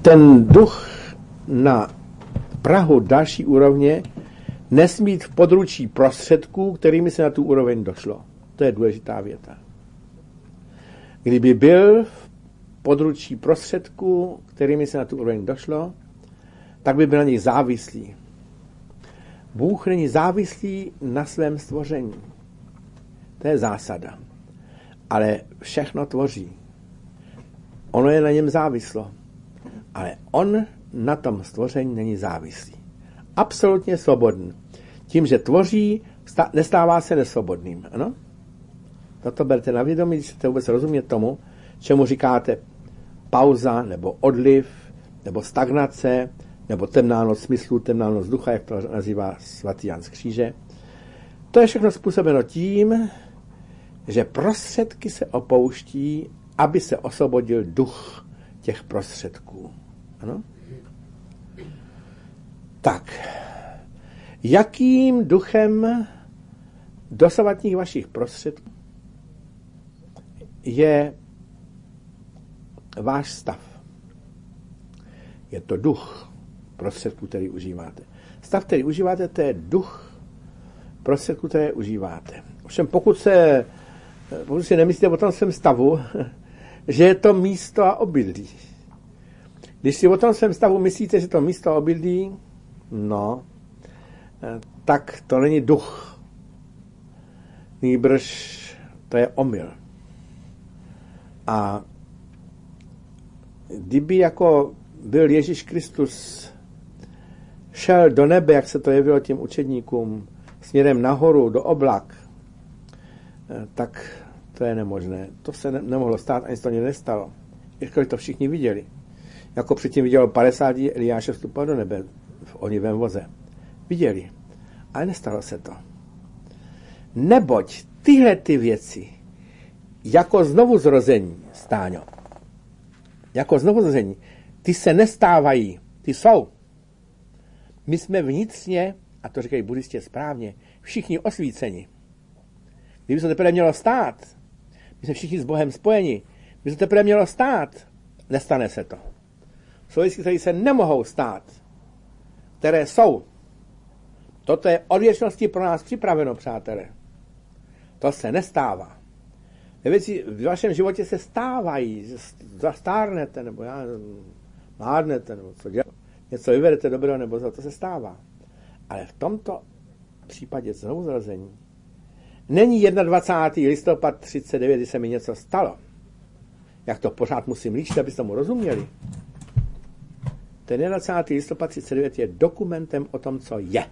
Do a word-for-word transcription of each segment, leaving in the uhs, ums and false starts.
ten duch na prahu další úrovně nesmí být v područí prostředků, kterými se na tu úroveň došlo. To je důležitá věta. Kdyby byl v područí prostředků, kterými se na tu úroveň došlo, tak by byl na nich závislý. Bůh není závislý na svém stvoření. To je zásada. Ale všechno tvoří. Ono je na něm závislo. Ale on na tom stvoření není závislý. Absolutně svobodný. Tím, že tvoří, nestává se nesvobodným. Ano? Toto berte na vědomí, když chcete vůbec rozumět tomu, čemu říkáte pauza, nebo odliv, nebo stagnace, nebo temná noc smyslu, temná noc ducha, jak to nazývá svatý Jan z Kříže. To je všechno způsobeno tím, že prostředky se opouští, aby se osvobodil duch těch prostředků. Ano? Tak. Jakým duchem dosavadních vašich prostředků je váš stav? Je to duch prostředků, který užíváte. Stav, který užíváte, to je duch prostředků, které užíváte. Ovšem, pokud se pokud si nemyslíte o tom svém stavu, že je to místo a obydlí. Když si o tom svém stavu myslíte, že to místo a obydlí, no, tak to není duch. Nýbrž to je omyl. A kdyby jako byl Ježíš Kristus šel do nebe, jak se to jevilo těm učedníkům, směrem nahoru, do oblak, tak to je nemožné. To se ne- nemohlo stát, ani se to nestalo. Jakkoliv to všichni viděli. Jako předtím vidělo padesát Eliáše vstupovat do nebe v ohnivém voze. Viděli. Ale nestalo se to. Neboť tyhle ty věci, jako znovuzrození, Stáňo, jako znovuzrození, ty se nestávají, ty jsou. My jsme vnitřně, a to říkají buddhisté správně, všichni osvíceni. Kdyby se teprve mělo stát, my jsme všichni s Bohem spojeni, kdyby se teprve mělo stát, nestane se to. Jsou věci, které se nemohou stát, které jsou. Toto je od věčnosti pro nás připraveno, přátelé. To se nestává. Věci v vašem životě se stávají, že zastárnete, nebo já mládnete, nebo co děláte, něco vyvedete dobrého, nebo to se stává. Ale v tomto případě znovuzrození není dvacátého prvního listopad třicet devět, kdy se mi něco stalo. Jak to pořád musím líčit, abyste tomu rozuměli. Ten dvacátého prvního listopad třicet devět je dokumentem o tom, co je.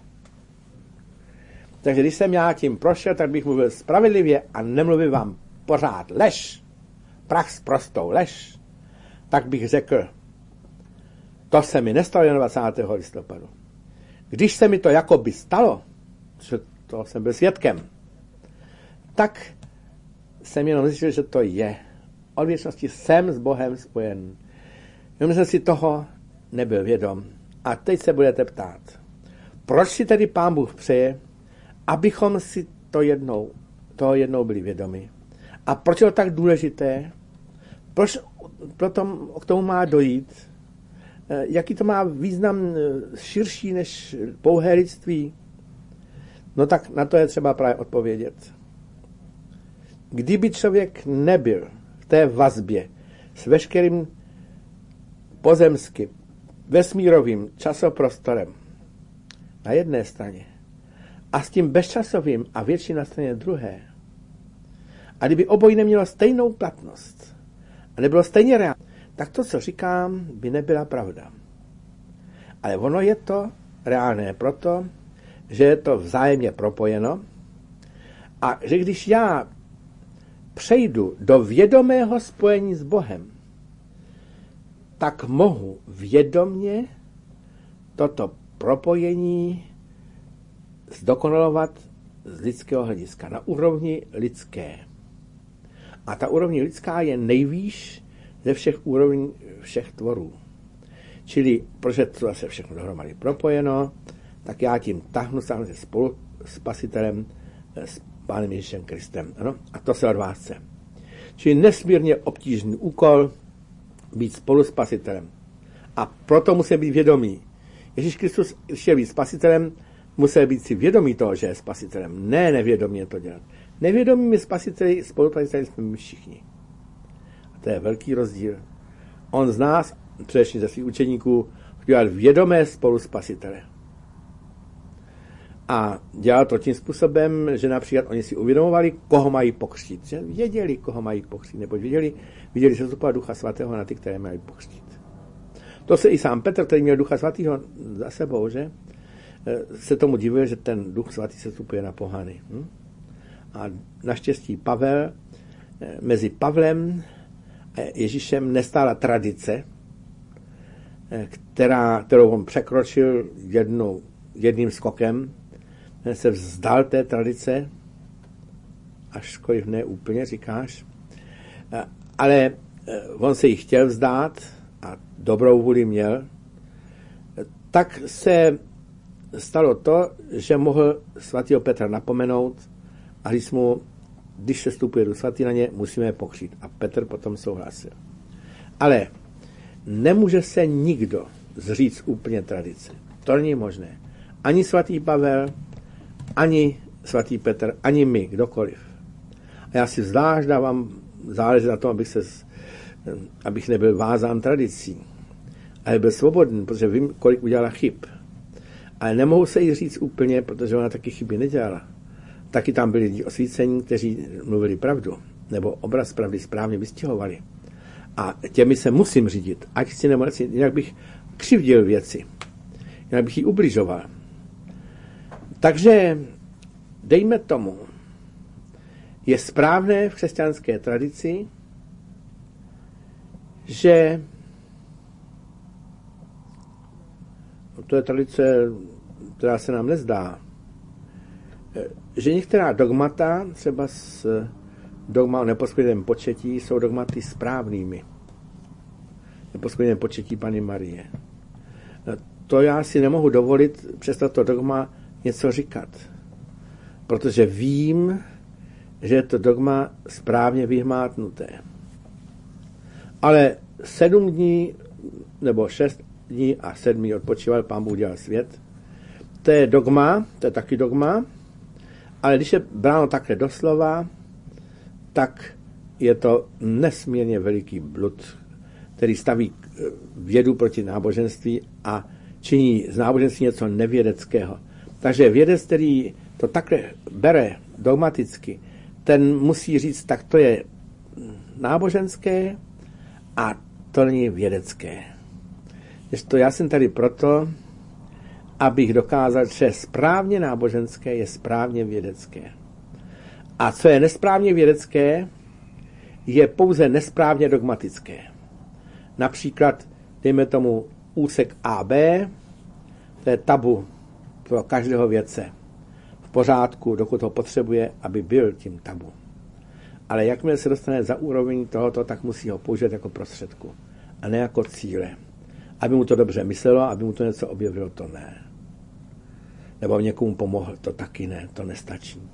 Takže když jsem já tím prošel, tak bych mluvil spravedlivě a nemluvil vám pořád lež, prach s prostou lež, tak bych řekl, to se mi nestalo dvacátého prvního listopadu. Když se mi to jakoby stalo, že to jsem byl svědkem, tak jsem jenom zjistil, že to je. Od věčnosti jsem s Bohem spojen. Jenom jsem si toho nebyl vědom. A teď se budete ptát, proč si tedy Pán Bůh přeje, abychom si to jednou, toho jednou byli vědomi. A proč je to tak důležité? Proč proto k tomu má dojít? Jaký to má význam širší než pouhé lidství? No tak na to je třeba právě odpovědět. Kdyby člověk nebyl v té vazbě s veškerým pozemským, vesmírovým časoprostorem na jedné straně a s tím bezčasovým a větší na straně druhé, a kdyby obojí nemělo stejnou platnost a nebylo stejně reálné, tak to, co říkám, by nebyla pravda. Ale ono je to reálné proto, že je to vzájemně propojeno a že když já přejdu do vědomého spojení s Bohem, tak mohu vědomně toto propojení zdokonalovat z lidského hlediska, na úrovni lidské. A ta úrovně lidská je nejvýš ze všech úrovní všech tvorů. Čili, protože to zase všechno dohromady propojeno, tak já tím tahnu sám se spolu s Spasitelem, s Pánem Ježíšem Kristem. Ano? A to se od vás chce. Čili nesmírně obtížný úkol být spolu s Spasitelem. A proto musí být vědomí. Ježíš Kristus, když je být spasitelem, musel být si vědomí toho, že je spasitelem. Ne nevědomě to dělat. Nevědomými spasiteli, spolupasiteli jsme my všichni. A to je velký rozdíl. On z nás, především ze svých učeníků, dělal vědomé spoluspasitele. A dělal to tím způsobem, že například oni si uvědomovali, koho mají pokřtít. Že věděli, koho mají pokřtít, nebo věděli, viděli se zastupovat Ducha Svatého na ty, které mají pokřtít. To se i sám Petr, který měl Ducha Svatého za sebou, že se tomu divuje, že ten Duch Svatý se vstupuje na pohany. Hm? A naštěstí Pavel, mezi Pavlem a Ježíšem nestála tradice, která, kterou on překročil jednou, jedným skokem, se vzdal té tradice, ačkoliv ne úplně, říkáš, ale on se jí chtěl vzdát a dobrou vůli měl, tak se stalo to, že mohl svatého Petra napomenout a říct mu, když se vstupuje do svatý na ně, musíme je pokřít. A Petr potom souhlasil. Ale nemůže se nikdo zříct úplně tradice. To není možné. Ani svatý Pavel, ani svatý Petr, ani my, kdokoliv. A já si zvlášť dávám záležet na tom, abych, se, abych nebyl vázán tradicí. Ale byl svobodný, protože vím, kolik udělala chyb. Ale nemohu se jí říct úplně, protože ona taky chyby nedělala. Taky tam byli lidi osvícení, kteří mluvili pravdu, nebo obraz pravdy správně vystihovali. A těmi se musím řídit, ať si nebo nechci, jinak bych křivdil věci, jinak bych jí ubližoval. Takže dejme tomu, je správné v křesťanské tradici, že to je tradice, která se nám nezdá, že některá dogmata, třeba s dogma o neposkvrněném početí, jsou dogmaty správnými. Neposkvrněném početí Panny Marie. To já si nemohu dovolit přes toto dogma něco říkat. Protože vím, že je to dogma správně vyhmátnuté. Ale sedm dní, nebo šest dní a sedmý odpočíval, Pán Bůh udělal svět. To je dogma, to je taky dogma, ale když je bráno takhle doslova, tak je to nesmírně veliký blud, který staví vědu proti náboženství a činí z náboženství něco nevědeckého. Takže vědec, který to takhle bere dogmaticky, ten musí říct, tak to je náboženské a to není vědecké. To já jsem tady proto, abych dokázal, že správně náboženské je správně vědecké. A co je nesprávně vědecké, je pouze nesprávně dogmatické. Například, dejme tomu úsek A B, to je tabu pro každého vědce. V pořádku, dokud ho potřebuje, aby byl tím tabu. Ale jakmile se dostane za úroveň tohoto, tak musí ho použít jako prostředku a ne jako cíle. Aby mu to dobře myslelo, aby mu to něco objevilo, to ne. Nebo někomu pomohl, to taky ne, to nestačí.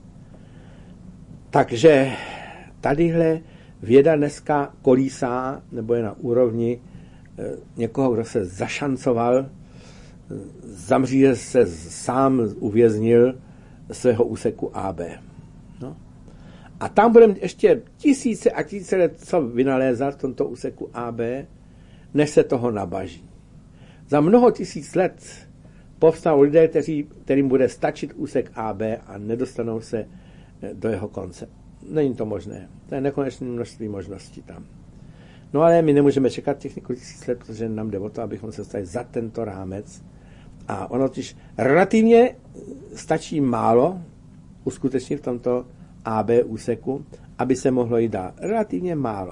Takže tadyhle věda dneska kolísá, nebo je na úrovni někoho, kdo se zašancoval, zamříže se sám uvěznil svého úseku A B. No. A tam budeme ještě tisíce a tisíce let co vynalézat v tomto úseku A B, než se toho nabaží. Za mnoho tisíc let povstanou lidé, kteří, kterým bude stačit úsek A B a nedostanou se do jeho konce. Není to možné. To je nekonečné množství možností tam. No ale my nemůžeme čekat těch několik tisíc let, protože nám jde o to, abychom se dostali za tento rámec. A ono totiž relativně stačí málo uskutečnit v tomto A B úseku, aby se mohlo jít dál. Relativně málo.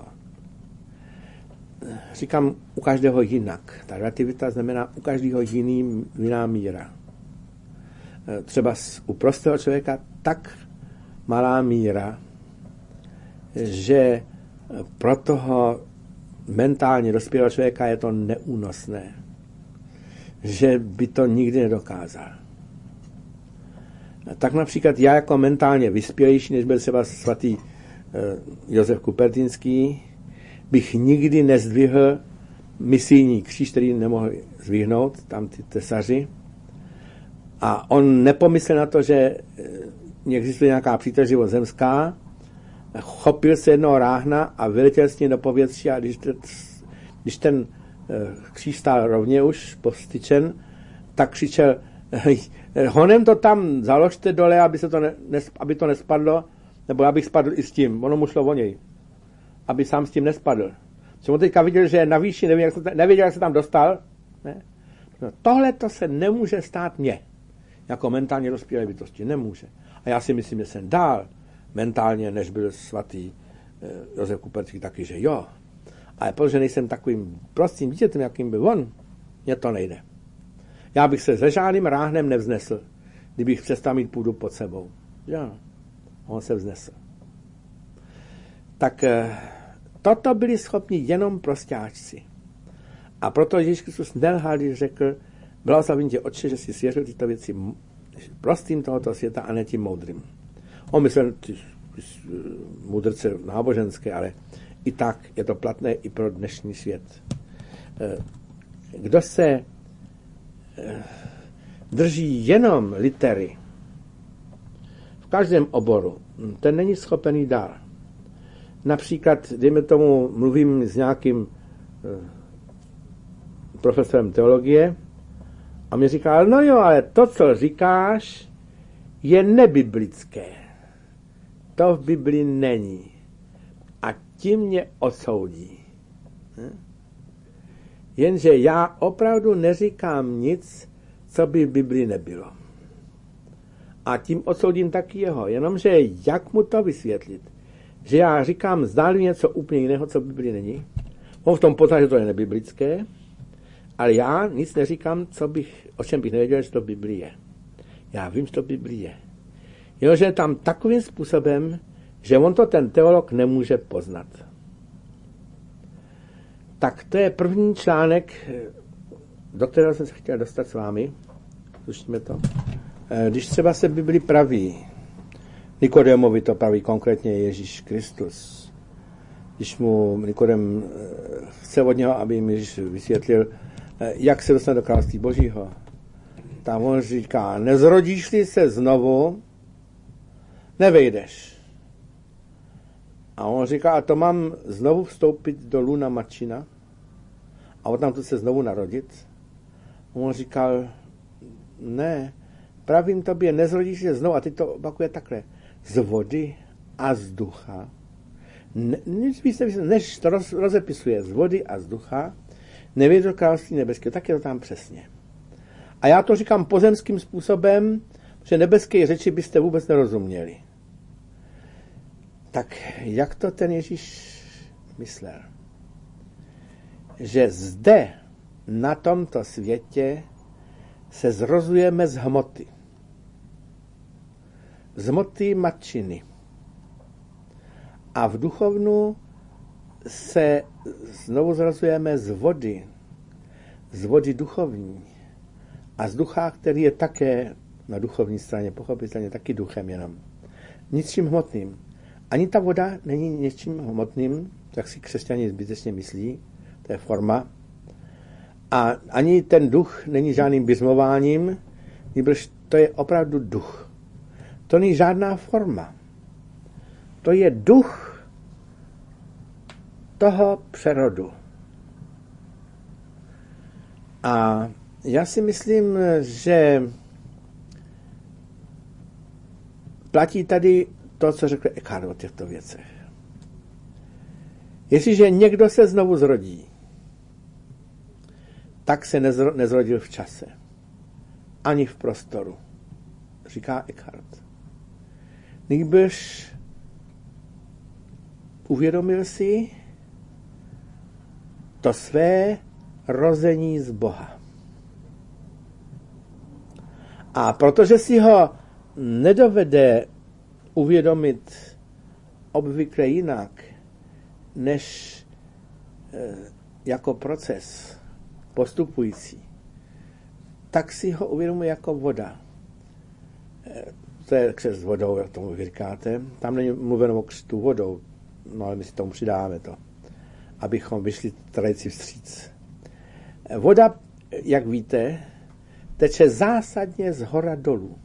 Říkám u každého jinak. Ta relativita znamená u každého jiný, jiná míra. Třeba u prostého člověka tak malá míra, že pro toho mentálně dospělého člověka je to neúnosné. Že by to nikdy nedokázal. Tak například já jako mentálně vyspělejší, než byl třeba svatý Josef Kupertinský, bych nikdy nezdvihl misijní kříž, který nemohli zvíhnout, tam ty tesaři. A on nepomyslel na to, že existuje nějaká příťažlivost zemská, chopil se jednoho ráhna a vyletěl s ním do povětří a když, když ten kříž stál rovně už postyčen, tak křičel, honem to tam založte dole, aby, se to ne, aby to nespadlo, nebo abych spadl i s tím. Ono mu šlo o něj. Aby sám s tím nespadl. Protože on teďka viděl, že je na výši, nevěděl, jak se, nevěděl, jak se tam dostal. Ne? No, tohle to se nemůže stát mně. Jako mentálně dospělé bytosti. Nemůže. A já si myslím, že jsem dál mentálně, než byl svatý eh, Josef Kuperský, taky, že jo. Ale protože nejsem takovým prostým dítětem, jakým byl on, mně to nejde. Já bych se se žádným ráhnem nevznesl, kdybych přestal mít půdu pod sebou. Jo. On se vznesl. Tak eh, toto byli schopni jenom prostáčci. A proto Ježíš Kristus nelhal, když řekl, blahoslavím tě, Otče, že jsi svěřil tyto věci prostým tohoto světa a ne tím moudrým. On myslel ty, ty mudrce náboženské, ale i tak je to platné i pro dnešní svět. Kdo se drží jenom litery v každém oboru, ten není schopený dál. Například, dejme tomu, mluvím s nějakým profesorem teologie a mi říká, no jo, ale to, co říkáš, je nebiblické. To v Biblii není. A tím mě odsoudí. Jenže já opravdu neříkám nic, co by v Biblii nebylo. A tím odsoudím taky jeho. Jenomže jak mu to vysvětlit? Že já říkám zdálně něco úplně jiného, co v Biblii není. On v tom pozná, že to je nebiblické, ale já nic neříkám, co bych, o čem bych nevěděl, že to v Biblii je. Já vím, že to v Biblii je. Jenomže tam takovým způsobem, že on to ten teolog nemůže poznat. Tak to je první článek, do kterého jsem se chtěl dostat s vámi. Slyšíme to? Když třeba se v Biblii praví, Nikodémovi to praví konkrétně Ježíš Kristus. Když mu Nikodem chce od něho, aby jim Ježíš vysvětlil, jak se dostane do království Božího. Tam on říká, nezrodíš-li se znovu, nevejdeš. A on říká, a to mám znovu vstoupit do luna matčina a odtamtud se znovu narodit. A on říkal, ne, pravím tobě, nezrodíš se znovu, a teď to opakuje takhle, z vody a z ducha. Ne, nic víc než to roz, rozepisuje, z vody a z ducha, nevědět do království nebeského, tak je to tam přesně. A já to říkám pozemským způsobem, že nebeské řeči byste vůbec nerozuměli. Tak jak to ten Ježíš myslel? Že zde, na tomto světě, se zrozujeme z hmoty. Z hmoty matčiny. A v duchovnu se znovu zrozujeme z vody. Z vody duchovní. A z ducha, který je také na duchovní straně, pochopitelně taky duchem jenom. Ničím hmotným. Ani ta voda není něčím hmotným, jak si křesťané zbytečně myslí, to je forma. A ani ten duch není žádným bizmováním, nýbrž to je opravdu duch. To není žádná forma. To je duch toho přerodu. A já si myslím, že platí tady to, co řekl Eckhart o těchto věcech. Jestliže někdo se znovu zrodí, tak se nezro, nezrodil v čase. Ani v prostoru. Říká Eckhart. Nýbrž uvědomil si to své rození z Boha. A protože si ho nedovede uvědomit obvykle jinak, než e, jako proces postupující, tak si ho uvědomuje jako voda. E, to je křest s vodou, jak tomu říkáte. Tam není mluveno o křtu vodou, no ale my si tomu přidáváme to, abychom vyšli tradici vstříc. Voda, jak víte, teče zásadně z hora dolů.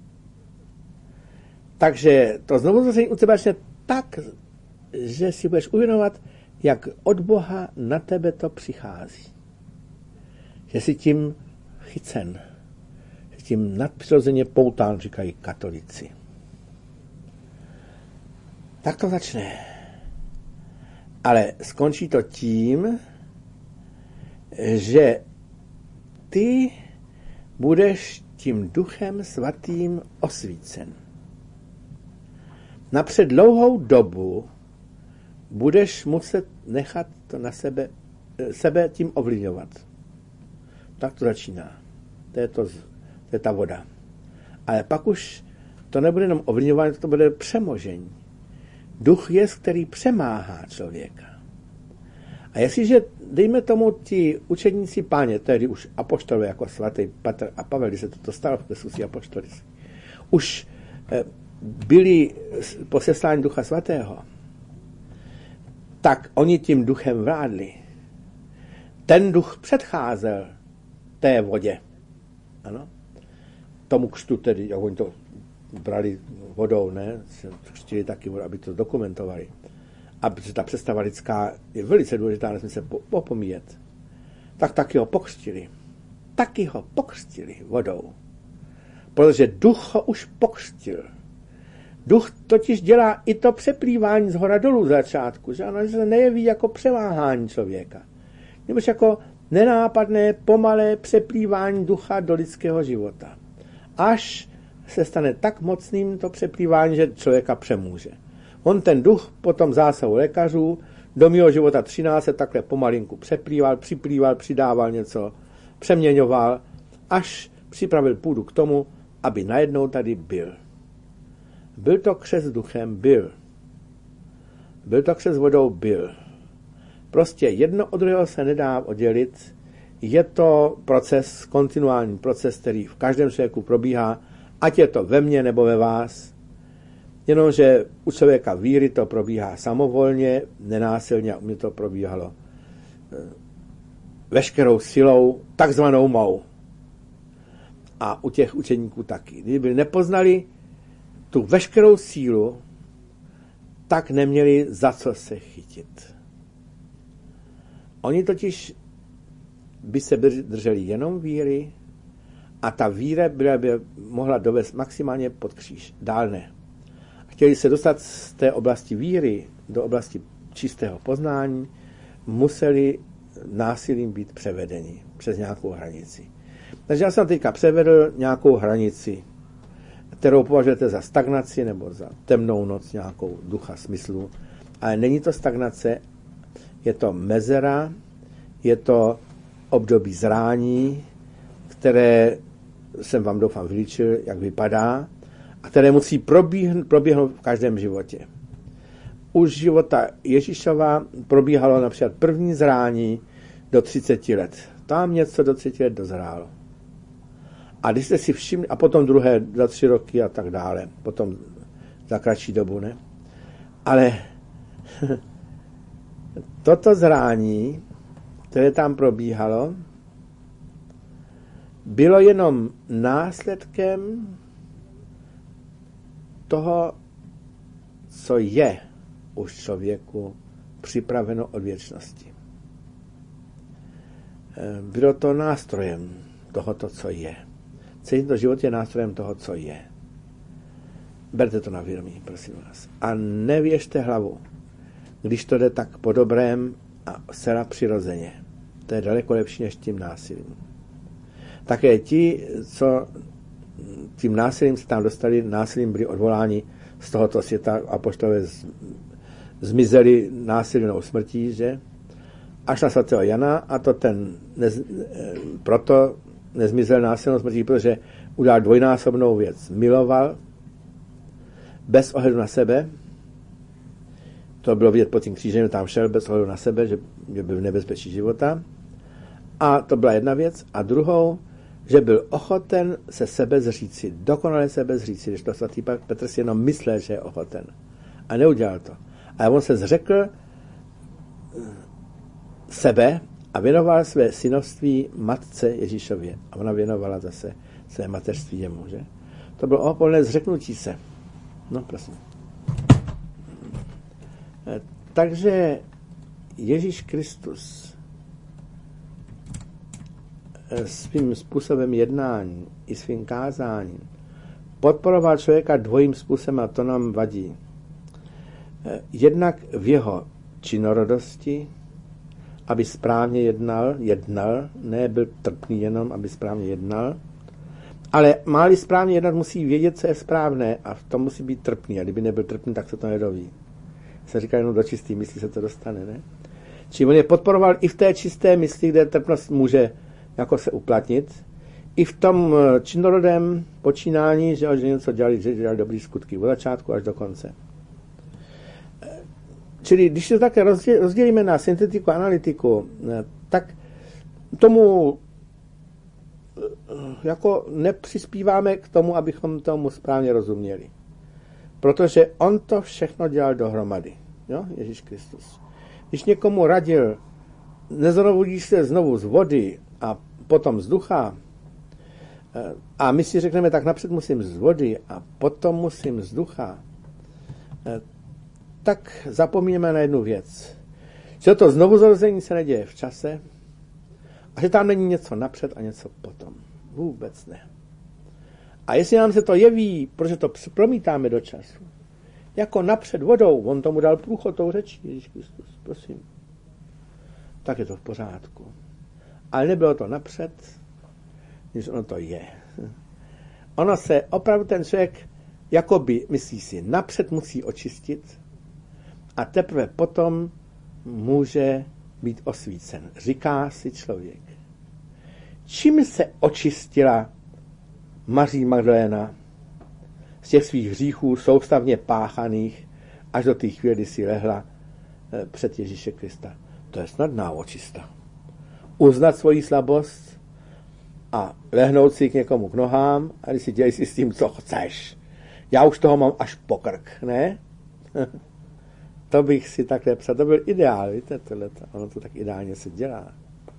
Takže to znovuzrození u tebe začne tak, že si budeš uvědomovat, jak od Boha na tebe to přichází. Že jsi tím chycen. Že tím nadpřirozeně poután, říkají katolíci. Tak to začne. Ale skončí to tím, že ty budeš tím Duchem Svatým osvícen. Napřed dlouhou dobu budeš muset nechat to na sebe, sebe tím ovlivňovat. Tak to začíná. To je, to, to je ta voda. Ale pak už to nebude jenom ovlivňování, to bude přemožení. Duch je, který přemáhá člověka. A jestliže, dejme tomu, ti učedníci Páně, tedy už apoštolové jako svatý Petr a Pavel, když se toto stalo v Kristus apoštoli, už byli po seslání Ducha Svatého, tak oni tím duchem vládli. Ten duch předcházel té vodě. Ano? Tomu křtu tedy, jak oni to brali vodou, ne? Křtili taky vodu, aby to dokumentovali. A protože ta představa lidská je velice důležitá, nesmí se popomíjet. Tak taky ho pokřtili. Taky ho pokřtili vodou. Protože duch ho už pokřtil. Duch totiž dělá i to přeplývání z hora dolů z začátku, že ano, že se nejeví jako převáhání člověka. Nebo jako nenápadné, pomalé přeplývání ducha do lidského života. Až se stane tak mocným to přeplývání, že člověka přemůže. On ten duch potom zásahu lékařů do mého života třináct se takhle pomalinku přeplýval, připlýval, přidával něco, přeměňoval, až připravil půdu k tomu, aby najednou tady byl. Byl to křest duchem, byl. Byl to křest vodou, byl. Prostě jedno od druhého se nedá oddělit. Je to proces, kontinuální proces, který v každém člověku probíhá, ať je to ve mně nebo ve vás. Jenomže u člověka víry to probíhá samovolně, nenásilně, a u mě to probíhalo veškerou silou, takzvanou mou. A u těch učeníků taky. Kdyby nepoznali tu veškerou sílu, tak neměli za co se chytit. Oni totiž by se drželi jenom víry a ta víra by, by mohla dovést maximálně pod kříž. Dál ne. Chtěli se dostat z té oblasti víry do oblasti čistého poznání, museli násilím být převedeni přes nějakou hranici. Takže já jsem teďka převedl nějakou hranici, kterou považujete za stagnaci nebo za temnou noc nějakou ducha smyslu. Ale není to stagnace, je to mezera, je to období zrání, které jsem vám doufám vylíčil, jak vypadá, a které musí probíhnout, probíhnout v každém životě. Už života Ježíšova probíhalo například první zrání do třiceti let. Tam něco do třiceti let dozrálo. A když jste si všimli, a potom druhé za tři roky a tak dále, potom za kratší dobu, ne? Ale toto zrání, které tam probíhalo, bylo jenom následkem toho, co je už člověku připraveno od věčnosti. Bylo to nástrojem tohoto, co je. Celý to život je nástrojem toho, co je. Berte to na vědomí, prosím vás. A nevěžte hlavu, když to jde tak po dobrém a zcela přirozeně. To je daleko lepší než tím násilím. Také ti, co tím násilím se tam dostali, násilím byli odvoláni z tohoto světa, apoštolové zmizeli násilnou smrtí, že? Až na svatého Jana, a to ten nez, proto nezmizel násilnou smrtí, protože udělal dvojnásobnou věc. Miloval bez ohledu na sebe, to bylo vidět pod tím křížem, tam šel bez ohledu na sebe, že, že byl v nebezpečí života. A to byla jedna věc. A druhou, že byl ochoten se sebe zříci, dokonale sebe zříci, když to svatý Petr si jenom myslel, že je ochoten. A neudělal to. Ale on se zřekl sebe a věnoval své synovství matce Ježíšově. A ona věnovala zase své mateřství jemu, že? To bylo opolné zřeknutí se. No, prosím. Takže Ježíš Kristus svým způsobem jednání i svým kázáním podporoval člověka dvojím způsobem a to nám vadí. Jednak v jeho činorodosti, aby správně jednal, jednal, ne byl trpný jenom, aby správně jednal, ale má-li správně jednat, musí vědět, co je správné a v tom musí být trpný. A kdyby nebyl trpný, tak se to nedoví. Se říká jenom do čistý mysli se to dostane, ne? Čili on je podporoval i v té čisté mysli, kde trpnost může jako se uplatnit, i v tom činorodém počínání, že, že něco dělali, že dělali dobrý skutky od začátku až do konce. Čili když se také rozdělíme na syntetiku a analytiku, tak tomu jako nepřispíváme k tomu, abychom tomu správně rozuměli. Protože on to všechno dělal dohromady. Jo? Ježíš Kristus. Když někomu radil, nezrodíš se znovu z vody a potom z ducha, a my si řekneme, tak napřed musím z vody a potom musím z ducha, tak zapomínáme na jednu věc. Že to znovuzrození se neděje v čase a že tam není něco napřed a něco potom. Vůbec ne. A jestli nám se to jeví, protože to promítáme do času, jako napřed vodou, on tomu dal průchod tou řečí, Ježíš Kristus, prosím, tak je to v pořádku. Ale nebylo to napřed, když ono to je. Ono se opravdu ten člověk, jakoby, myslí si, napřed musí očistit a teprve potom může být osvícen. Říká si člověk. Čím se očistila Maří Magdaléna z těch svých hříchů soustavně páchaných až do té chvíli, kdy si lehla před Ježíše Krista? To je snadná očista. Uznat svoji slabost a lehnout si k někomu k nohám a když si dělej si s tím, co chceš. Já už toho mám až po krk, ne? To bych si takhle psal. To byl ideál, víte, tohleto. Ono to tak ideálně se dělá.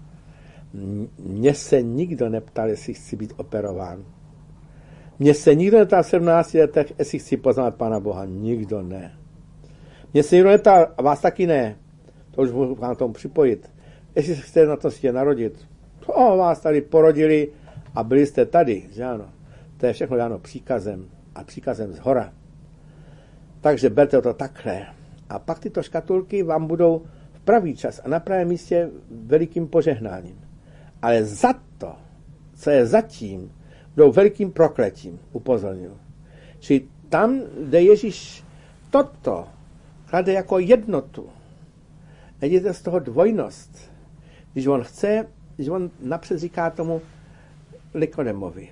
Mně se nikdo neptal, jestli chci být operován. Mně se nikdo neptal v sedmnácti letech, jestli chci poznat Pána Boha. Nikdo ne. Mně se nikdo neptal, a vás taky ne. To už můžu vám tomu připojit. Jestli se chcete na tom světě narodit. To vás tady porodili a byli jste tady, že ano. To je všechno dáno příkazem a příkazem zhora. Takže berte to takhle. A pak tyto škatulky vám budou v pravý čas a na pravém místě velikým požehnáním. Ale za to, co je zatím, budou velikým prokletím, upozornil. Čili tam, kde Ježíš toto klade jako jednotu, nejděte z toho dvojnost. Když on chce, když on napřed říká tomu Nikodemovi,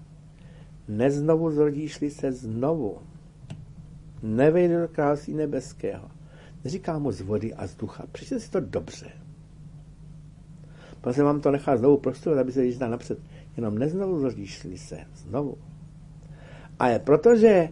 neznovu zrodíš-li se znovu, nevejde do království nebeského. Neříká mu z vody a z ducha. Přečtěte si to dobře. Protože vám to nechá znovu prostudovat, aby se Ježíš dal napřed. Jenom neznovu zrodíš-li se znovu. A je protože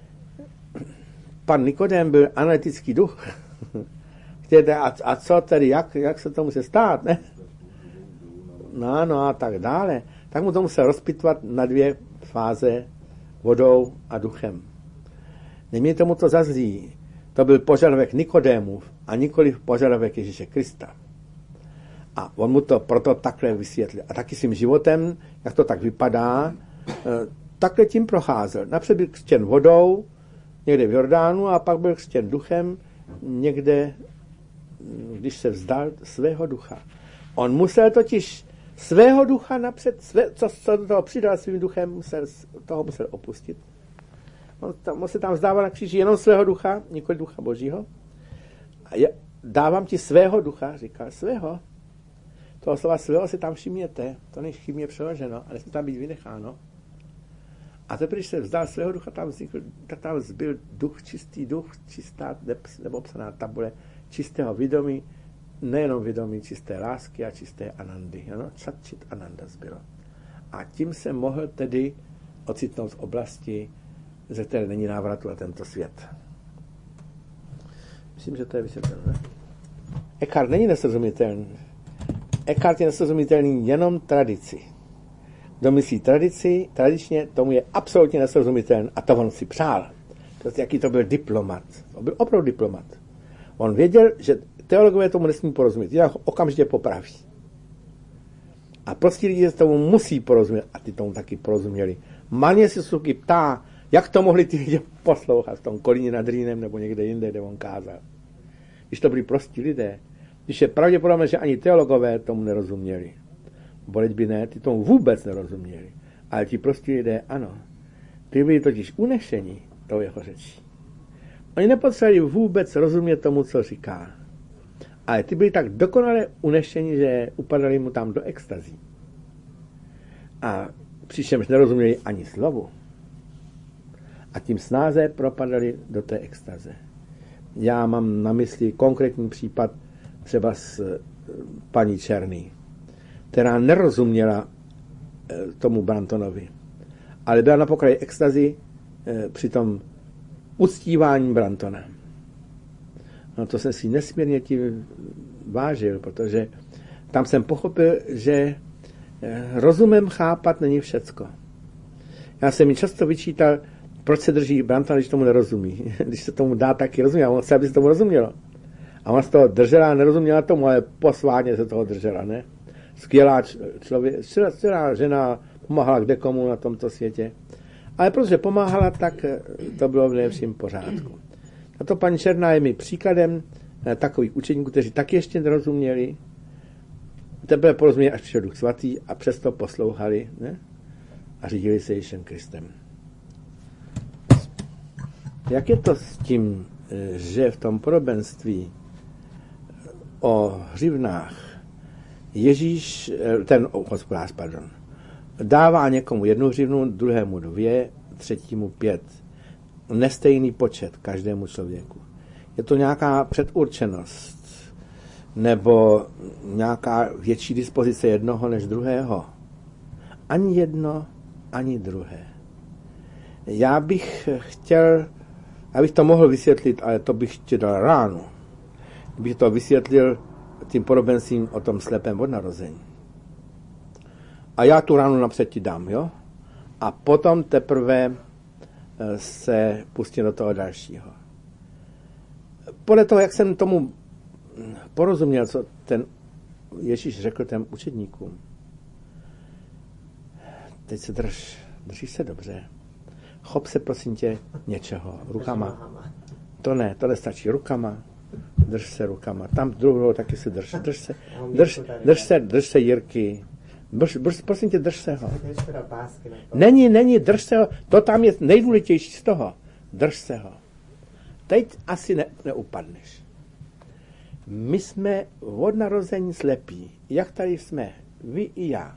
pan Nikodém byl analytický duch. Chtějte, a, a co tedy, jak, jak se to může stát, ne? No, no a tak dále. Tak mu to musel rozpitvat na dvě fáze vodou a duchem. Nemějte tomu to za zlý. To byl požadavek Nikodémův a nikoliv požadavek Ježíše Krista. A on mu to proto takhle vysvětlil. A taky svým životem, jak to tak vypadá, takhle tím procházel. Napřed byl křtěn vodou, někde v Jordánu, a pak byl křtěn duchem, někde, když se vzdal svého ducha. On musel totiž svého ducha napřed, své, co, co do toho přidal svým duchem, musel, toho musel opustit. On, tam, on se tam vzdával na kříži jenom svého ducha, nikoli ducha Božího. A je, dávám ti svého ducha, říkal, svého. Toho slova svého si tam všimněte, to není chybně přeloženo, ale nesmí tam být vynecháno. A teprve, když se vzdal svého ducha, tam vznikl, tak tam zbyl duch, čistý duch, čistá nepopsaná tabule, čistého vědomí, nejenom vědomí čisté lásky a čisté anandy. Ano? Čatčit ananda zbylo. A tím se mohl tedy ocitnout v oblasti, ze které není návratu na tento svět. Myslím, že to je vysvětlené. Eckhart není nesrozumitelný. Eckhart je nesrozumitelný jenom tradici. Kdo myslí tradici, tradičně, tomu je absolutně nesrozumitelný a to on si přál. Prostě jaký to byl diplomat. On byl opravdu diplomat. On věděl, že teologové tomu nesmí porozumět. Jinak ho okamžitě popraví. A prostí lidi se tomu musí porozumět. A ty tomu taky porozuměli. Maně si Suzuki ptá, jak to mohli ty lidi poslouchat v tom Kolíně nad Rýnem nebo někde jinde, kde on kázal. Když to byli prostí lidé. Když je pravděpodobné, že ani teologové tomu nerozuměli. Boleť by ne, ty tomu vůbec nerozuměli. Ale ti prostí lidé, ano. Ty byli totiž unešení tou jeho řečí. Oni nepotřebovali vůbec rozumět tomu, co říká. Ale ty byli tak dokonale unešení, že upadali mu tam do extazí. A přičemž nerozuměli ani slovu. A tím snáze propadali do té extaze. Já mám na mysli konkrétní případ třeba s paní Černý, která nerozuměla tomu Brantonovi, ale byla na pokraji extazy při tom uctívání Brantona. No to jsem si nesmírně tím vážil, protože tam jsem pochopil, že rozumem chápat není všecko. Já jsem mi často vyčítal, proč se drží Branton, když tomu nerozumí. Když se tomu dá taky rozumět, a on chce, aby se tomu rozumělo. A ona se toho držela a nerozuměla tomu, ale posvátně se toho držela, ne? Skvělá člověk, skvělá žena, pomáhala kdekomu na tomto světě. Ale protože pomáhala, tak to bylo v nejlepším pořádku. A to paní Černá je mi příkladem takových učeníků, kteří taky ještě nerozuměli, teprve porozuměli, až přišel Duch Svatý a přesto poslouchali, ne? A řídili se Ježíšem Kristem. Jak je to s tím, že v tom podobenství o hřivnách Ježíš, ten hospodář, pardon, dává někomu jednu hřivnu, druhému dvě, třetímu pět. Nestejný počet každému člověku. Je to nějaká předurčenost nebo nějaká větší dispozice jednoho než druhého? Ani jedno, ani druhé. Já bych chtěl, abych to mohl vysvětlit, ale to bych ti dal ránu. Bych to vysvětlil tím podobenstvím o tom slepém od narození. A já tu ránu napřed ti dám, jo? A potom teprve se pustím do toho dalšího. Podle toho, jak jsem tomu porozuměl, co ten Ježíš řekl těm učedníkům. Teď se drž, držíš se dobře. Chop se, prosím tě, něčeho. Rukama. To ne, to nestačí. Rukama. Drž se rukama. Tam druhou taky se drž. Drž se, drž, drž se, drž se Jirky. Drž, drž, prosím tě, drž se ho. Není, není, drž se ho. To tam je nejdůležitější z toho. Drž se ho. Teď asi ne, neupadneš. My jsme od narození slepí. Jak tady jsme? Vy i já.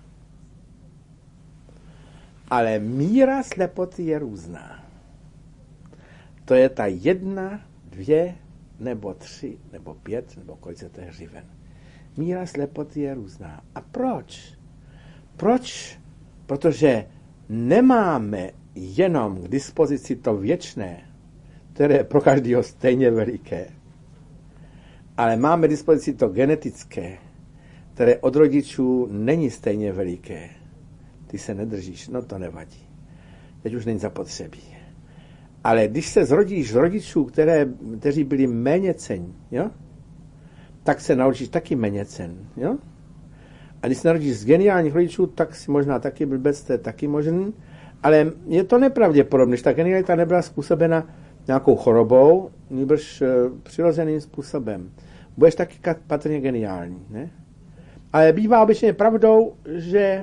Ale míra slepoty je různá. To je ta jedna, dvě, nebo tři, nebo pět, nebo kolik se to je hřiven. Míra slepoty je různá. A proč? Proč? Protože nemáme jenom k dispozici to věčné, které je pro každého stejně veliké, ale máme k dispozici to genetické, které od rodičů není stejně veliké. Ty se nedržíš, no to nevadí. Teď už není zapotřebí. Ale když se zrodíš z rodičů, které, kteří byli méně cenní, jo? Tak se naučíš taky méně cen, jo? A když se narodíš z geniálních rodičů, tak si možná taky blbec, to je taky možný, ale je to nepravděpodobné, že ta genialita nebyla způsobena nějakou chorobou, nýbrž přirozeným způsobem. Budeš taky patrně geniální, ne? Ale bývá obyčejně pravdou, že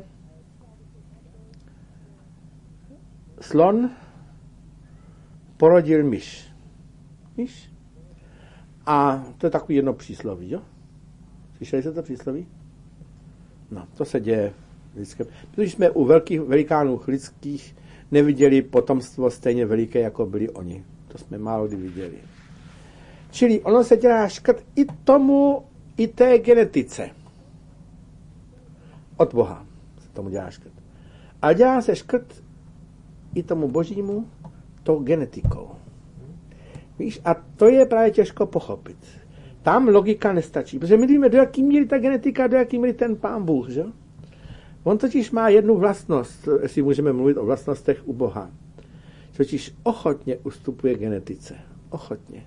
slon porodil myš. Myš? A to je takový jedno přísloví, jo? Slyšeli jste to přísloví? No, to se děje vždycky. Protože jsme u velkých velikánů lidských neviděli potomstvo stejně veliké, jako byli oni. To jsme málo kdy viděli. Čili ono se dělá škrt i tomu, i té genetice. Od Boha se tomu dělá škrt. Ale dělá se škrt i tomu božímu tou genetikou. Víš, a to je právě těžko pochopit. tam logika nestačí, protože my víme, do jaký míry ta genetika, do jaký míry ten Pán Bůh, že? On totiž má jednu vlastnost, jestli můžeme mluvit o vlastnostech u Boha. Totiž ochotně ustupuje genetice. Ochotně.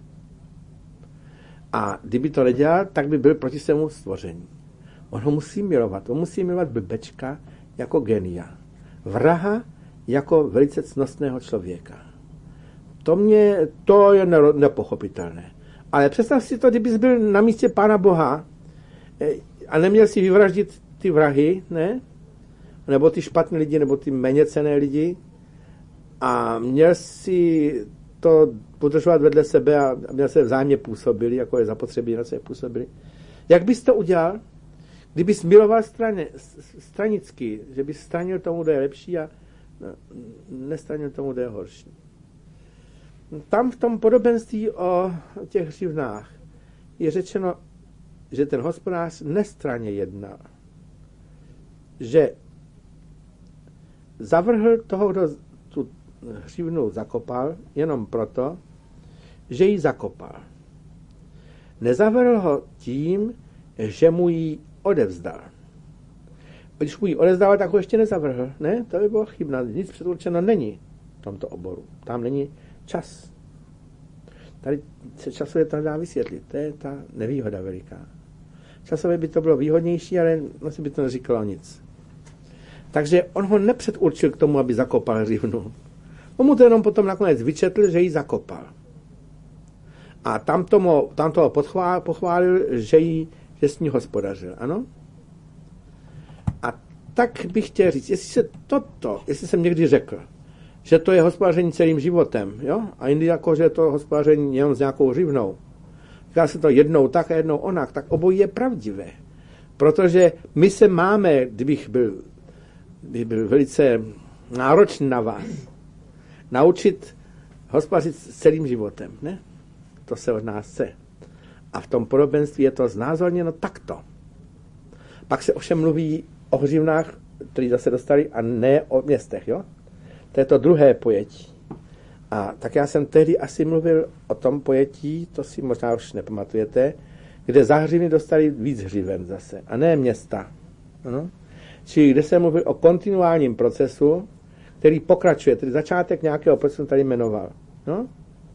A kdyby to nedělal, tak by byl proti svému stvoření. On ho musí milovat. On musí milovat blbečka jako genia. Vraha jako velice cnostného člověka. To mě, to je nepochopitelné. Ale představ si to, kdybys byl na místě Pána Boha a neměl si vyvraždit ty vrahy, ne? Nebo ty špatné lidi, nebo ty méně cenné lidi a měl si to podržovat vedle sebe a měl se vzájemně působili, jako je zapotřebí na sebe působili. Jak bys to udělal, kdybys miloval straně, stranicky, že bys stranil tomu, kdo je lepší a nestranil tomu, kdo je horší. Tam v tom podobenství o těch hřivnách je řečeno, že ten hospodář nestranně jednal. Že zavrhl toho, kdo tu hřivnu zakopal, jenom proto, že ji zakopal. Nezavrhl ho tím, že mu ji odevzdal. Když mu ji odevzdal, tak ho ještě nezavrhl. Ne, to by bylo chybné. Nic předurčeno není v tomto oboru. Tam není čas. Tady se časově to dá vysvětlit. To je ta nevýhoda veliká. Časově by to bylo výhodnější, ale asi by to neříkalo nic. Takže on ho nepředurčil k tomu, aby zakopal hřivnu. On mu to jenom potom nakonec vyčetl, že ji zakopal. A tam, tomu, tam toho pochválil, že, jí, že s ní hospodařil. Ano? A tak bych chtěl říct, jestli se toto, jestli jsem někdy řekl, že to je hospodaření celým životem, jo? A jindy jako, že je to hospodaření jenom s nějakou hřivnou. Říká se to jednou tak a jednou onak, tak obojí je pravdivé. Protože my se máme, kdybych byl, kdybych byl velice náročný na vás, naučit hospodařit s celým životem, ne? To se od nás chce. A v tom podobenství je to znázorněno takto. Pak se ovšem mluví o hřivnách, který zase dostali, a ne o městech, jo? To je to druhé pojetí. A tak já jsem tehdy asi mluvil o tom pojetí, to si možná už nepamatujete, kde za hřivny dostali víc hřiven zase, a ne města. Ano? Čili kde se mluvil o kontinuálním procesu, který pokračuje, tedy začátek nějakého procesu tady jmenoval. No?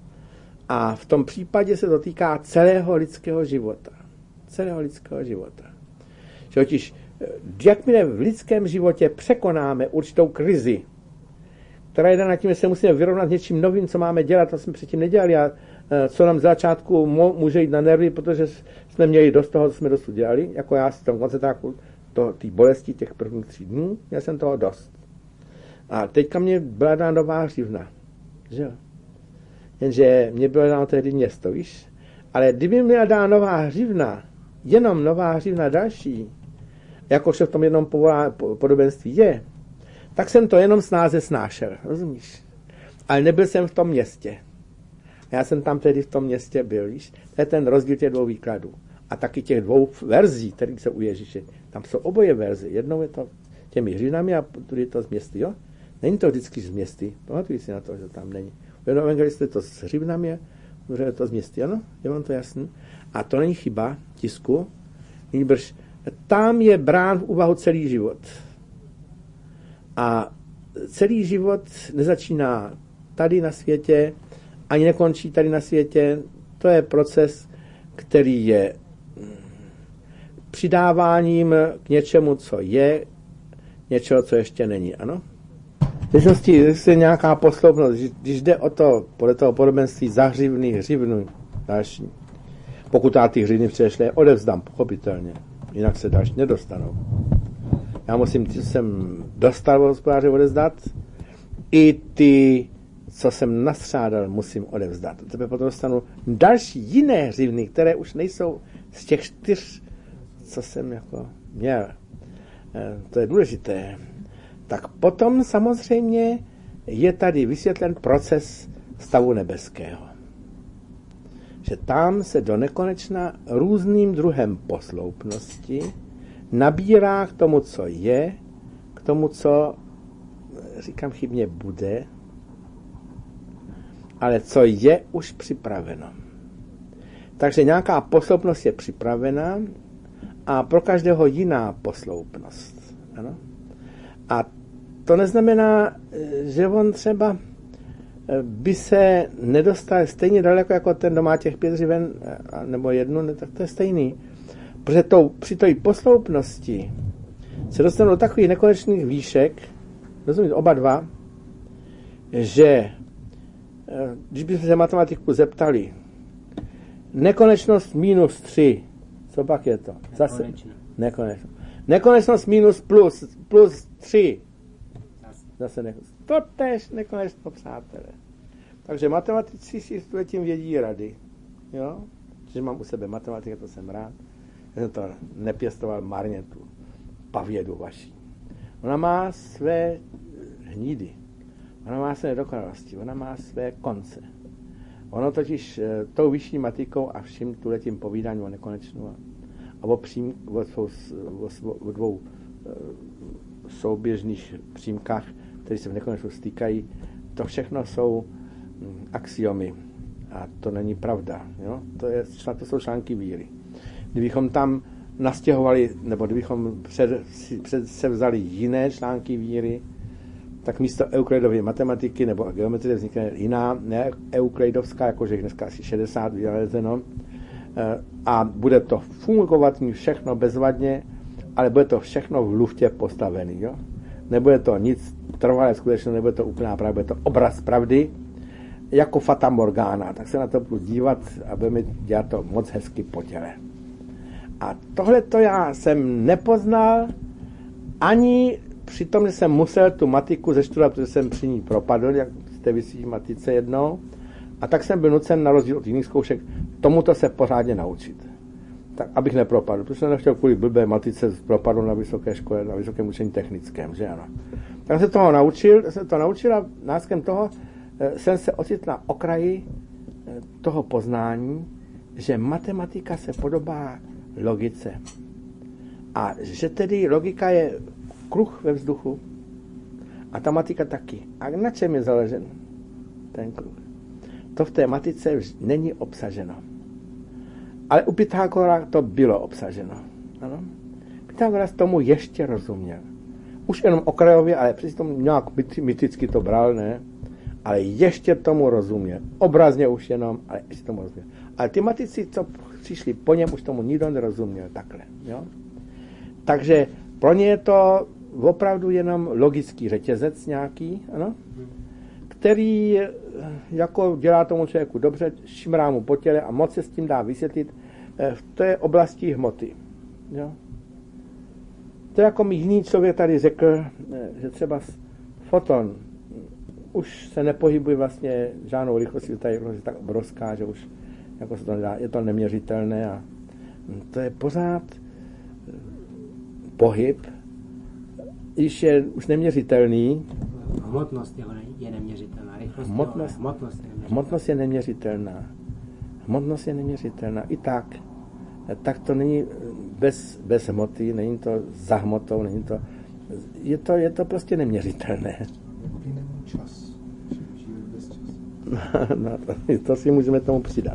A v tom případě se to týká celého lidského života. Celého lidského života. Že totiž, jakmile v lidském životě překonáme určitou krizi, která jde nad tím, že se musíme vyrovnat s něčím novým, co máme dělat, to jsme předtím nedělali a co nám z začátku může jít na nervy, protože jsme měli dost toho, co jsme dosud dělali, jako já v tom koncentráku té bolesti těch prvních tří dnů, měl jsem toho dost. A teďka mě byla dána nová hřivna. Že jo? Jenže mě bylo dáno tehdy město, víš? Ale kdyby měla dána nová hřivna, jenom nová hřivna další, jakož v tom jednom podobenství je, tak jsem to jenom snáze snášel, rozumíš? Ale nebyl jsem v tom městě. Já jsem tam tedy v tom městě byl, víš? To je ten rozdíl těch dvou výkladů. A taky těch dvou verzí, které jsou u Ježíše. Tam jsou oboje verze. Jednou je to těmi hřivnami a druhý je to z městy, jo? Není to vždycky z městy. Pamatuji si na to, že tam není. U jednoho evangelisty je to s hřivnami a druhé je to z městy, ano? Je vám to jasný? A to není chyba tisku. Nýbrž tam je brán v úvahu celý život. A celý život nezačíná tady na světě, ani nekončí tady na světě. To je proces, který je přidáváním k něčemu, co je, něčeho, co ještě není, ano? V věčnosti je nějaká posloupnost, když jde o to, podle toho podobenství za hřivny, hřivnu, další. Pokud já ty hřivny přešle, odevzdám, pochopitelně, jinak se další nedostanou. Já musím, ty, co jsem dostal od hospodáře, odevzdat, i ty, co jsem nastřádal, musím odevzdat. Tebe potom dostanu další jiné hřivny, které už nejsou z těch čtyř, co jsem jako měl. To je důležité. Tak potom samozřejmě je tady vysvětlen proces stavu nebeského. Že tam se do nekonečna různým druhem posloupnosti nabírá k tomu, co je, k tomu, co, říkám chybně, bude, ale co je už připraveno. Takže nějaká posloupnost je připravená a pro každého jiná posloupnost. Ano? A to neznamená, že on třeba by se nedostal stejně daleko jako ten, kdo má těch pět dřiven, nebo jednu, ne, tak to je stejný. Protože tou, při té posloupnosti se dostanou do takových nekonečných výšek, rozumíte, oba dva, že když bychom se matematiku zeptali, nekonečnost minus tři, co pak je to? Zase nekonečnost. Nekonečnost minus plus, plus tři. Zase nekonečnost. To tež nekonečno, přátelé. Takže matematici si s tím vědí rady. Jo? Že mám u sebe matematika, to jsem rád. Já jsem to nepěstoval marně, tu pavědu vaší. Ona má své hnídy. Ona má své dokonalosti. Ona má své konce. Ono totiž tou vyšší matikou a vším tuhletím povídáním o nekonečnu a, a o, přím, o, o, o, o dvou souběžných přímkách, které se v nekonečnu stýkají, to všechno jsou axiomy. A to není pravda. Jo? To, je, to jsou články víry. Kdybychom tam nastěhovali, nebo kdybychom před, před se vzali jiné články víry, tak místo euklidové matematiky nebo geometrie vznikne jiná, ne euklidovská, jakože jich dneska asi šedesát vynalezeno, a bude to fungovat ní všechno bezvadně, ale bude to všechno v luftě postavený. Jo? Nebude to nic trvalé skutečně, nebude to úplná pravda, bude to obraz pravdy, jako Fata Morgana. Tak se na to budu dívat a bude mi dělat to moc hezky po těle. A tohle to já jsem nepoznal ani při tom, že jsem musel tu matiku zestudovat, protože jsem při ní propadl, jak jste vysvětlí matice jednou, a tak jsem byl nucen na rozdíl od jiných zkoušek tomuto se pořádně naučit. Tak, abych nepropadl, protože jsem nechtěl kvůli blbé matice propadl na vysoké škole, na vysokém učení technickém, že ano. Tak jsem se toho naučil, jsem to naučil a následkem toho jsem se ocitl na okraji toho poznání, že matematika se podobá logice. A že tedy logika je kruh ve vzduchu a ta matika taky. A na čem je založen ten kruh? To v té matice není obsaženo. Ale u Pythagora to bylo obsaženo. Ano? Pythagoras tomu ještě rozuměl. Už jenom okrajově, ale přeci tomu nějak myticky to bral, ne? Ale ještě tomu rozuměl. Obrazně už jenom, ale ještě tomu rozuměl. Ale ty matici, co přišli po něm, už tomu nikdo nerozuměl takhle. Jo? Takže pro ně je to opravdu jenom logický řetězec nějaký, ano? Který jako dělá tomu člověku dobře, šimrá mu po těle a moc se s tím dá vysvětlit v té oblasti hmoty. Jo? To je jako mi jiný člověk tady řekl, že třeba foton už se nepohybuje vlastně žádnou rychlostí, ta rychlost je tak obrovská, že už jako se to nedá, je to neměřitelné a to je pořád pohyb, když je už neměřitelný. Hmotnost je neměřitelná. Rychlost, hmotnost, hmotnost, je neměřitelná. hmotnost je neměřitelná. Hmotnost je neměřitelná. I tak. Tak to není bez, bez hmoty, není to za hmotou, není to, je to, je to prostě neměřitelné. Čas. Žijeme bez času. No, to, to si můžeme tomu přidat.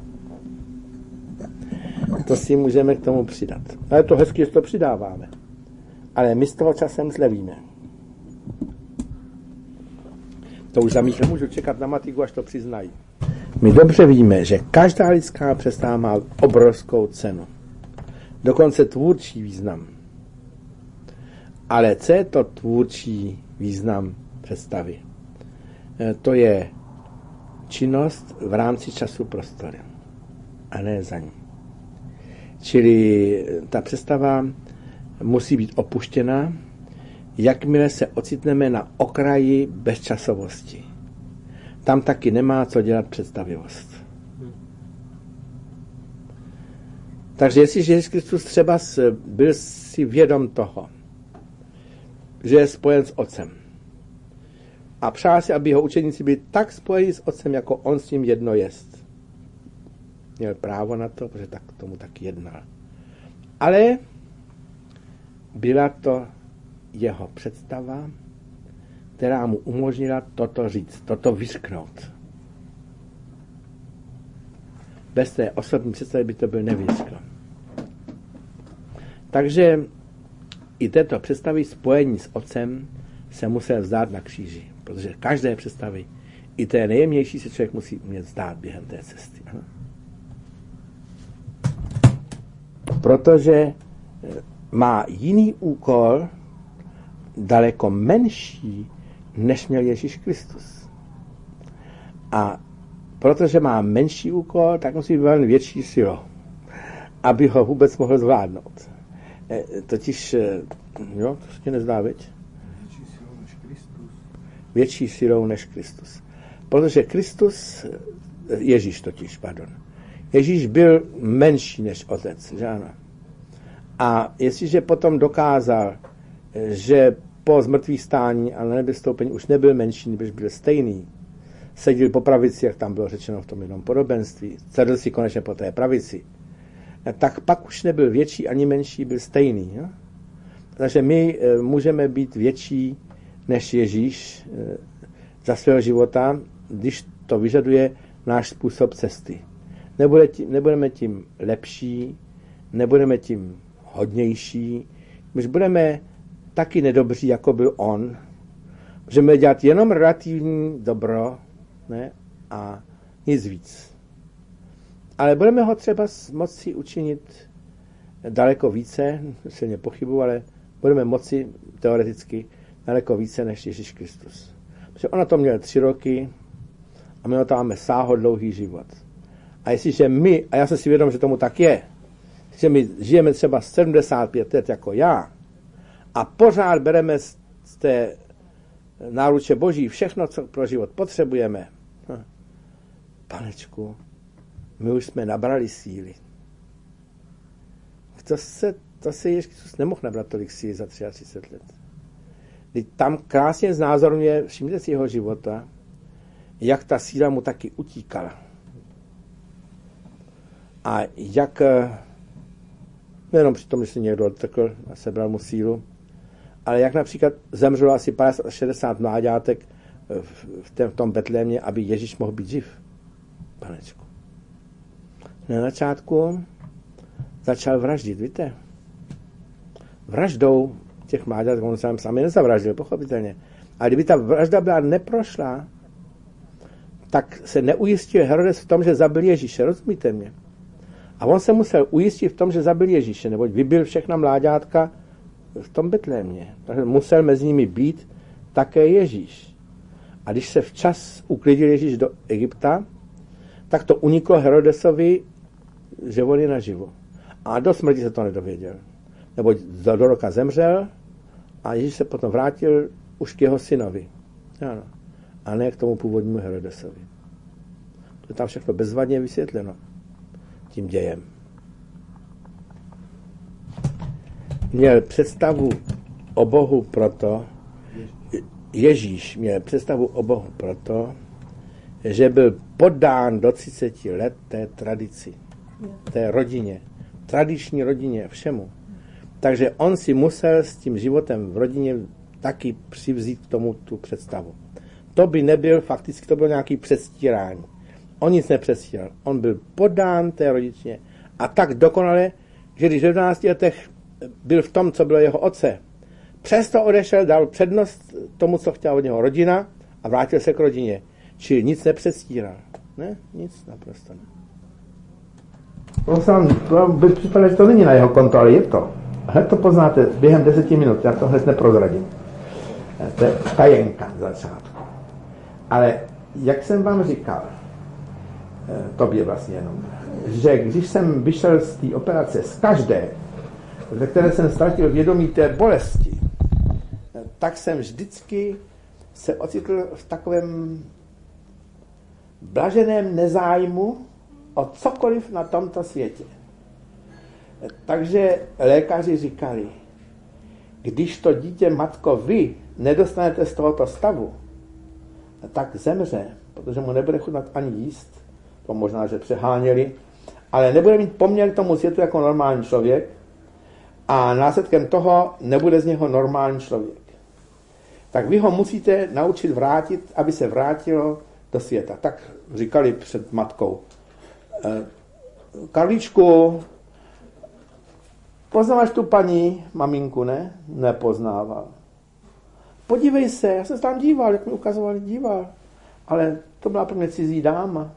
To si můžeme k tomu přidat. Ale to hezky, že to přidáváme. Ale my z toho časem zlevíme. To už za mých nemůžu čekat na matiku, až to přiznají. My dobře víme, že každá lidská představa má obrovskou cenu. Dokonce tvůrčí význam. Ale co je to tvůrčí význam představy? To je činnost v rámci času prostoru. A ne za ní. Čili ta představa musí být opuštěna, jakmile se ocitneme na okraji bezčasovosti. Tam taky nemá co dělat představivost. Takže jestliže Ježíš Kristus třeba byl si vědom toho, že je spojen s Otcem a přál si, aby jeho učeníci byli tak spojeni s Otcem, jako on s ním jedno jest. Měl právo na to, protože tak tomu tak jednal. Ale byla to jeho představa, která mu umožnila toto říct, toto vyřknout. bez té osobní představy by to byl nevěřko. Takže i této představy spojení s otcem se musel vzdát na kříži, protože každé představy, i té nejjemnější, se člověk musí umět vzdát během té cesty. Protože má jiný úkol, daleko menší, než měl Ježíš Kristus. A protože má menší úkol, tak musí být velmi větší silou, aby ho vůbec mohl zvládnout. E, totiž, jo, to se ti nezdá, veď? Větší silou než Kristus. Větší silou než Kristus. Protože Kristus, Ježíš totiž, pardon, Ježíš byl menší než otec, že ano? A jestliže potom dokázal, že po zmrtvých stání a na nebestoupení už nebyl menší, než byl stejný, seděl po pravici, jak tam bylo řečeno v tom jednom podobenství, sedl si konečně po té pravici, tak pak už nebyl větší ani menší, byl stejný. Jo? Takže my e, můžeme být větší než Ježíš e, za svého života, když to vyžaduje náš způsob cesty. Nebude tím, nebudeme tím lepší, nebudeme tím hodnější, když budeme taky nedobří, jako byl on, můžeme dělat jenom relativní dobro, ne? A nic víc. Ale budeme ho třeba moci učinit daleko více, silně pochybuji, ale budeme moci teoreticky daleko více než Ježíš Kristus. Protože on na to měl tři roky a my na to máme sáhodlouhý život. A jestliže my, a já jsem si vědom, že tomu tak je, že my žijeme třeba sedmdesát pět let jako já a pořád bereme z té náruče Boží všechno, co pro život potřebujeme. Hm. Panečku, my už jsme nabrali síly. To se, to se Ježíš Kristus nemohl nabrat tolik síly za třicet tři let. Když tam krásně znázorňuje, všimněte si jeho života, jak ta síla mu taky utíkala. A jak, nejenom při tom, že si někdo odtrkl a sebral mu sílu, ale jak například zemřelo asi padesát až šedesát mláďátek v tom Betlémě, aby Ježíš mohl být živ. Panečku. Na začátku začal vraždit, víte? Vraždou těch mláďátek, on sám sami nezavraždil, pochopitelně. A kdyby ta vražda byla neprošla, tak se neujistil Herodes v tom, že zabil Ježíše, rozumíte mě? A on se musel ujistit v tom, že zabil Ježíše, neboť vybil všechna mláďátka v tom Betlémě. Takže musel mezi nimi být také Ježíš. A když se včas uklidil Ježíš do Egypta, tak to uniklo Herodesovi, že on je naživu. A do smrti se to nedověděl. Neboť do roka zemřel a Ježíš se potom vrátil už k jeho synovi. Ano. A ne k tomu původnímu Herodesovi. To je tam všechno bezvadně vysvětleno tím dějem. Měl představu o Bohu proto, Ježíš měl představu o Bohu proto, že byl poddán do třiceti let té tradici, té rodině, tradiční rodině, všemu. Takže on si musel s tím životem v rodině taky přivzít k tomu tu představu. To by nebyl, fakticky to bylo nějaký předstírání. On nic nepředstíral. On byl poddán té rodině a tak dokonale, že když v jedenácti letech byl v tom, co bylo jeho otce, přesto odešel, dal přednost tomu, co chtěla od něho rodina a vrátil se k rodině. Čili nic nepředstíral. Ne? Nic, naprosto ne. To sám, to by připadalo, že to není na jeho konto, ale je to. Hned to poznáte během deseti minut, já to hned neprozradím. To je tajenka z začátku. Ale jak jsem vám říkal, tobě vlastně jenom, že když jsem vyšel z té operace z každé, ze které jsem ztratil vědomí té bolesti, tak jsem vždycky se ocitl v takovém blaženém nezájmu o cokoliv na tomto světě. Takže lékaři říkali, když to dítě, matko, vy nedostanete z tohoto stavu, tak zemře, protože mu nebude chutnat ani jíst, to možná, že přeháněli, ale nebude mít poměr k tomu světu jako normální člověk a následkem toho nebude z něho normální člověk. Tak vy ho musíte naučit vrátit, aby se vrátilo do světa. Tak říkali před matkou. Karlíčku, poznáváš tu paní maminku, ne? Nepoznával. Podívej se, já jsem se tam díval, jak mi ukazovali, díval. Ale to byla pro mě cizí dáma.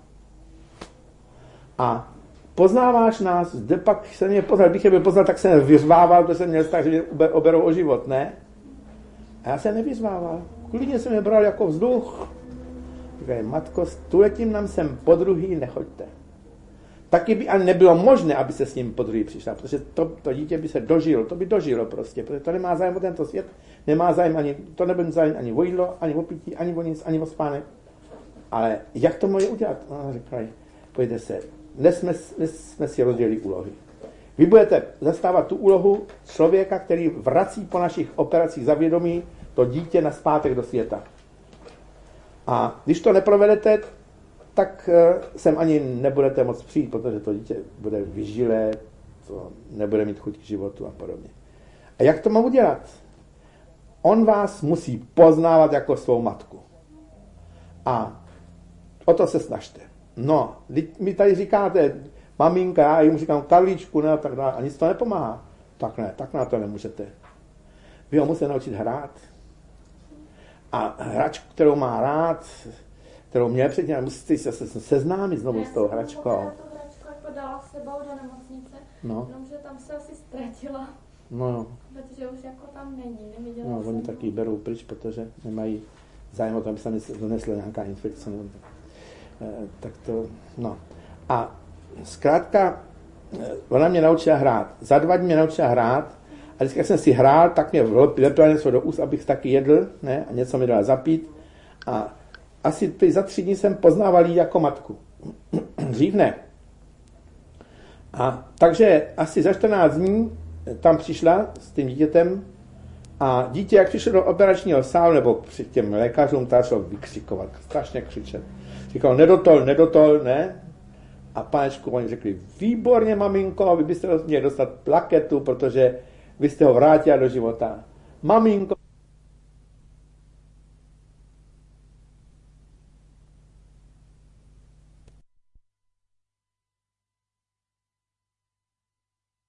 A poznáváš nás, zde pak se mě poznal, kdybych je byl poznal, tak jsem vyřvával, protože jsem měl strach, že mě oberou o život, ne? A já jsem nevyřvával. Klidně jsem je bral jako vzduch. Říkaj, matko, s tuletím nám sem podruhý nechoďte. Taky by ani nebylo možné, aby se s ním podruhý přišla, protože to, to dítě by se dožilo, to by dožilo prostě, protože to nemá zájem o tento svět, nemá zájem ani, to nebude zájem ani o jídlo, ani o pití, ani o nic, ani o spánek. Ale jak to může udělat? No, říkali, pojďte se, dnes jsme, dnes jsme si rozdělili úlohy. Vy budete zastávat tu úlohu člověka, který vrací po našich operacích za vědomí to dítě na zpátek do světa. A když to neprovedete, tak sem ani nebudete moc přijít, protože to dítě bude vyžilé, to nebude mít chuť k životu a podobně. A jak to mám udělat? On vás musí poznávat jako svou matku. A o to se snažte. No, mi tady říkáte, maminka, já jim říkám Karlíčku, ne, tak dále, a nic to nepomáhá. Tak ne, tak na to nemůžete. Vy ho musíte naučit hrát. A hračku, kterou má rád, kterou měl předtím, musíte se seznámit znovu s tou hračkou. Já jsem tu hračku jako dala s sebou do nemocnice, no. Jenomže tam se asi ztratila, no. protože už jako tam není, neviděla no, jsem. Oni taky berou pryč, protože nemají zájem o to, aby se donesla nějaká infekce. E, tak to, no. A zkrátka, ona mě naučila hrát. Za dva dny mě naučila hrát. A vždycky, jak jsem si hrál, tak mě vlepila něco do úst, abych taky jedl, ne? A něco mi dala zapít. A asi za tři dny jsem poznával jí jako matku. Dřív ne. A takže asi za čtrnáct dní tam přišla s tím dítětem a dítě, jak přišlo do operačního sálu, nebo při těm lékařům, ta začalo vykřikovat, strašně křičet. Říkal, nedotol, nedotol, ne? A pánečku, oni řekli, výborně, maminko, vy byste měli dostat plaketu, protože vy jste ho vrátila do života. Maminko,